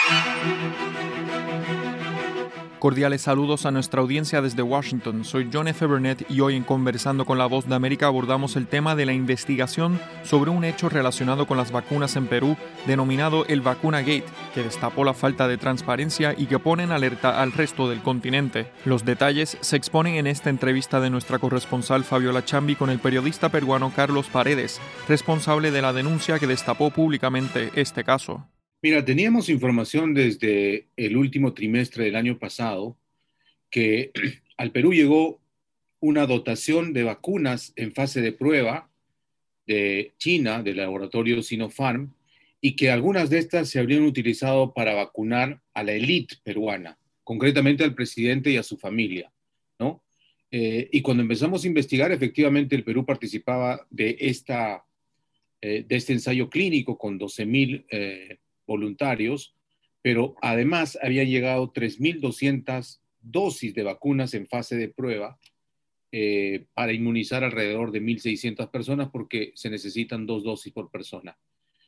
Cordiales saludos a nuestra audiencia desde Washington. Soy John F. Burnett y hoy en Conversando con la Voz de América abordamos el tema de la investigación sobre un hecho relacionado con las vacunas en Perú denominado el Vacunagate, que destapó la falta de transparencia y que pone en alerta al resto del continente. Los detalles se exponen en esta entrevista de nuestra corresponsal Fabiola Chambi con el periodista peruano Carlos Paredes, responsable de la denuncia que destapó públicamente este caso. Mira, teníamos información desde el último trimestre del año pasado que al Perú llegó una dotación de vacunas en fase de prueba de China, del laboratorio Sinopharm, y que algunas de estas se habrían utilizado para vacunar a la élite peruana, concretamente al presidente y a su familia, ¿no? Y cuando empezamos a investigar, efectivamente el Perú participaba de este ensayo clínico con 12,000 voluntarios, pero además habían llegado 3,200 dosis de vacunas en fase de prueba para inmunizar alrededor de 1,600 personas porque se necesitan 2 dosis por persona.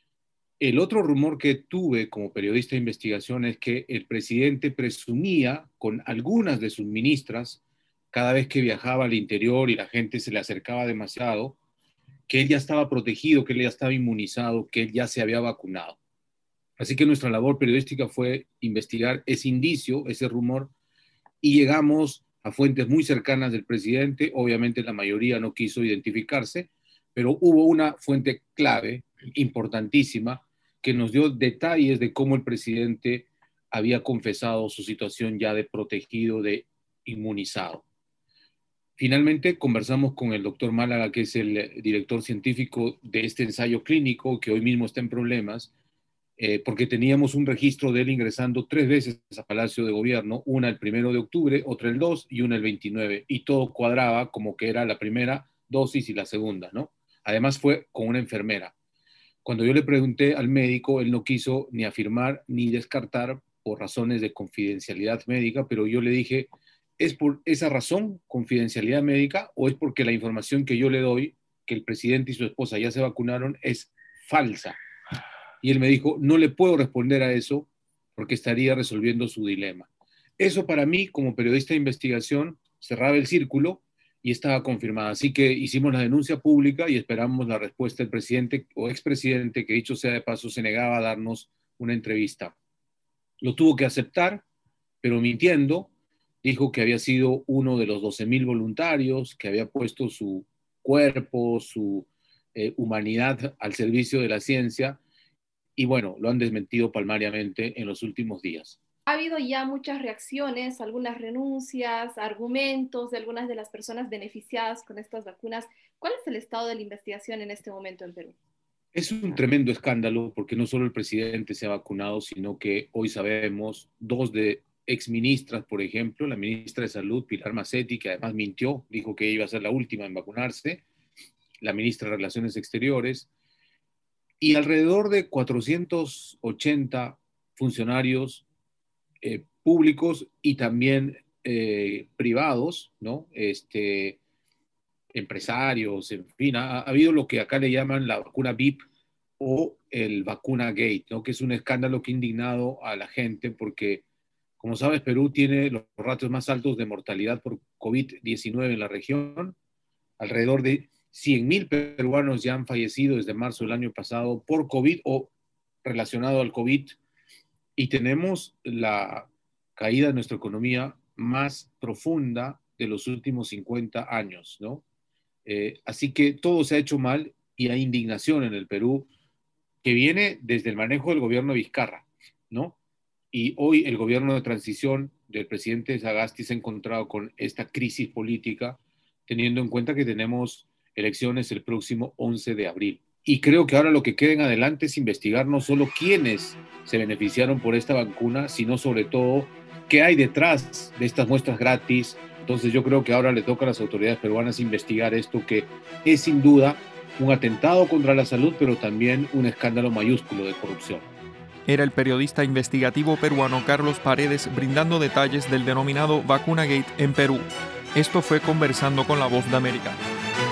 El otro rumor que tuve como periodista de investigación es que el presidente presumía con algunas de sus ministras, cada vez que viajaba al interior y la gente se le acercaba demasiado, que él ya estaba protegido, que él ya estaba inmunizado, que él ya se había vacunado. Así que nuestra labor periodística fue investigar ese indicio, ese rumor, y llegamos a fuentes muy cercanas del presidente. Obviamente la mayoría no quiso identificarse, pero hubo una fuente clave, importantísima, que nos dio detalles de cómo el presidente había confesado su situación ya de protegido, de inmunizado. Finalmente conversamos con el doctor Málaga, que es el director científico de este ensayo clínico, que hoy mismo está en problemas, porque teníamos un registro de él ingresando 3 veces a Palacio de Gobierno, una el 1 de octubre, otra el 2 y una el 29, y todo cuadraba como que era la primera dosis y la segunda, ¿no? Además fue con una enfermera. Cuando yo le pregunté al médico, él no quiso ni afirmar ni descartar por razones de confidencialidad médica, pero yo le dije, ¿es por esa razón, confidencialidad médica, o es porque la información que yo le doy, que el presidente y su esposa ya se vacunaron, es falsa? Y él me dijo, no le puedo responder a eso porque estaría resolviendo su dilema. Eso para mí, como periodista de investigación, cerraba el círculo y estaba confirmada. Así que hicimos la denuncia pública y esperamos la respuesta del presidente o expresidente, que dicho sea de paso, se negaba a darnos una entrevista. Lo tuvo que aceptar, pero mintiendo, dijo que había sido uno de los 12,000 voluntarios, que había puesto su cuerpo, su humanidad al servicio de la ciencia. Y bueno, lo han desmentido palmariamente en los últimos días. Ha habido ya muchas reacciones, algunas renuncias, argumentos de algunas de las personas beneficiadas con estas vacunas. ¿Cuál es el estado de la investigación en este momento en Perú? Es un tremendo escándalo porque no solo el presidente se ha vacunado, sino que hoy sabemos 2 de exministras, por ejemplo, la ministra de Salud, Pilar Macetti, que además mintió, dijo que iba a ser la última en vacunarse, la ministra de Relaciones Exteriores, y alrededor de 480 funcionarios públicos y también privados, ¿no? Empresarios, en fin, ha habido lo que acá le llaman la vacuna VIP o el Vacunagate, ¿no? Que es un escándalo que ha indignado a la gente porque, como sabes, Perú tiene los ratios más altos de mortalidad por COVID-19 en la región. Alrededor de 100,000 peruanos ya han fallecido desde marzo del año pasado por COVID o relacionado al COVID, y tenemos la caída de nuestra economía más profunda de los últimos 50 años, ¿no? Así que todo se ha hecho mal y hay indignación en el Perú que viene desde el manejo del gobierno de Vizcarra, ¿no? Y hoy el gobierno de transición del presidente Sagasti se ha encontrado con esta crisis política, teniendo en cuenta que tenemos elecciones el próximo 11 de abril. Y creo que ahora lo que queda en adelante es investigar no solo quiénes se beneficiaron por esta vacuna, sino sobre todo qué hay detrás de estas muestras gratis. Entonces yo creo que ahora le toca a las autoridades peruanas investigar esto, que es sin duda un atentado contra la salud, pero también un escándalo mayúsculo de corrupción. Era el periodista investigativo peruano Carlos Paredes brindando detalles del denominado Vacunagate en Perú. Esto fue Conversando con la Voz de América.